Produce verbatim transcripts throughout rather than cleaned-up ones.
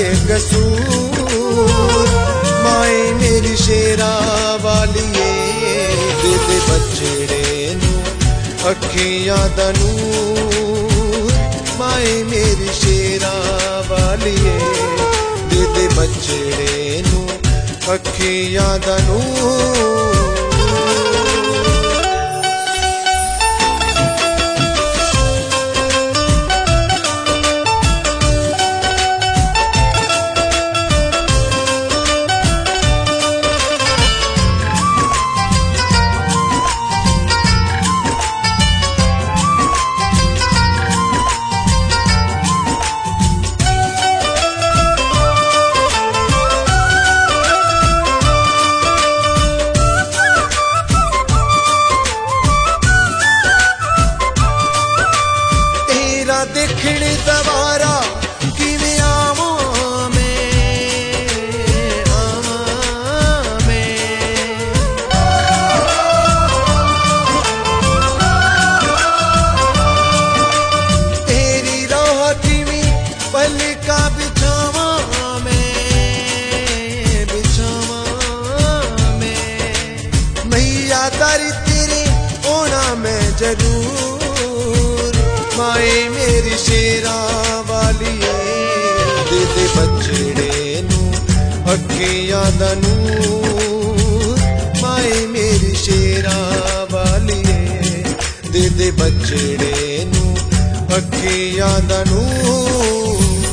कसूर, माए मेरी शेरा वालिए दे दे बछड़े नू अखियां दा नूर, माए मेरी शेरा वालिए दे दे बछड़े नू अखियां दा नूर। देखण दवारा किवें आवां मैं, आवां मैं तेरी राह किवें पलका बिछावां मैं, बिछावां मैं मैया दर तेरे होना मैं जरूर, माए मेरी शेरा वालिए दे दे बछड़े नू अखियां दा नूर, माए मेरी शेरा वालिए दे दे बछड़े नू अखियां दा नूर।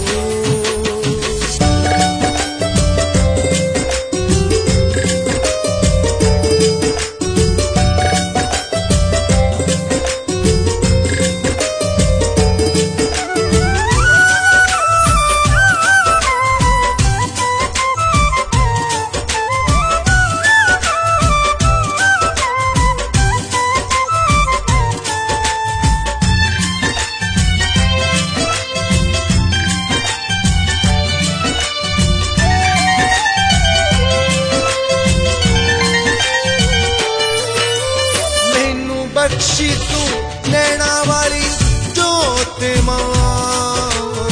बख्शी तू नैना वाली जोत मां,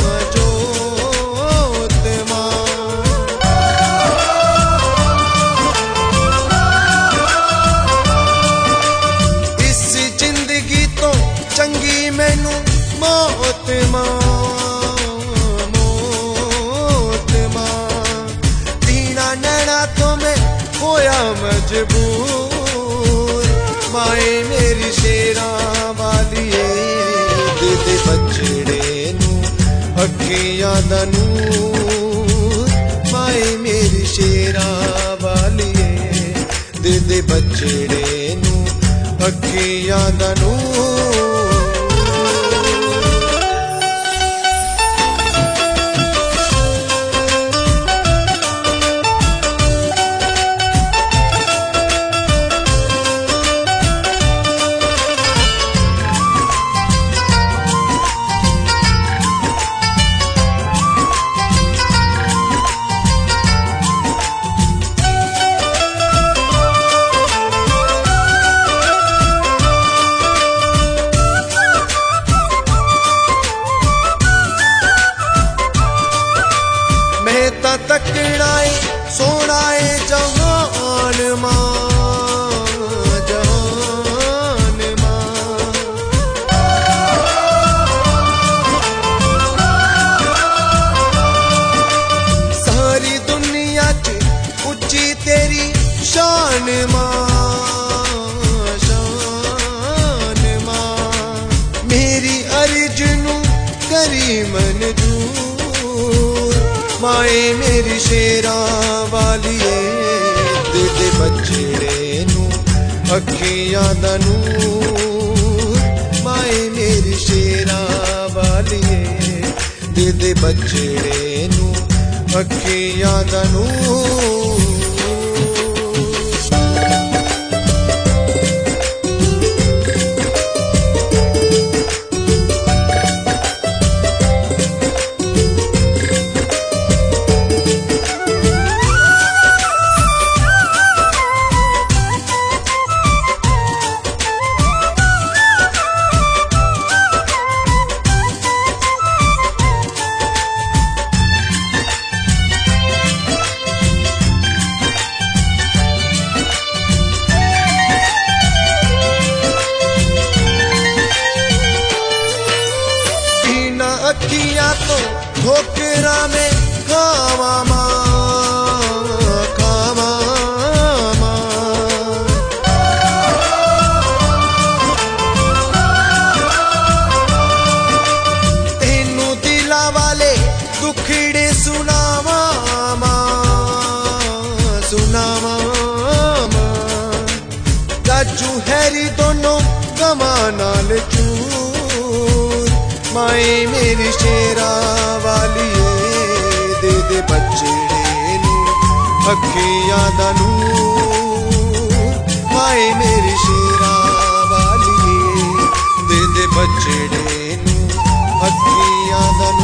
जोत मां इस जिंदगी तो चंगी मैनू मौत मां, मौत मां दीना नैना तो मैं होया मजबूर, माए मेरी शेरा वालिए दे दे बछड़े नू अखियां दा नूर, माए मेरी शेरा वालिए दे दे बछड़े नू अखियां दा नूर। तकड़ाए सोनाए जहान मां, जहान मां सारी दुनिया च उच्ची तेरी शान मां, शान मां मेरी अर्ज नू करी मंजूर, माए मेरी शेरा वालिए दे दे बछड़े नू अखियां दा नूर, माए मेरी शेरा वालिए दे दे बछड़े नू अखियां दा नूर। ठोकरा में खावा मां खावा मां तेनू दिला वाले दुखड़े सुनावा मां सुनावा चाचू हैरी दोनों गवा नाल चूर माए मेरी शेरा वालिए दे दे बच्चड़े नू अखियां दा नूर माए मेरी शेरा वालिए दे दे बच्चड़े नू अखियां दा